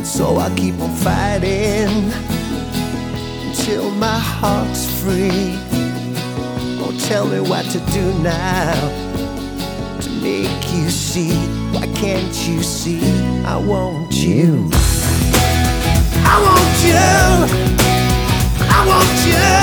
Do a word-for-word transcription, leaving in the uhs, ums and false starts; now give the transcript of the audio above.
So I keep on fighting till my heart's free. Oh, tell me what to do now to make you see. Why can't you see? I want you. I want you. I want you.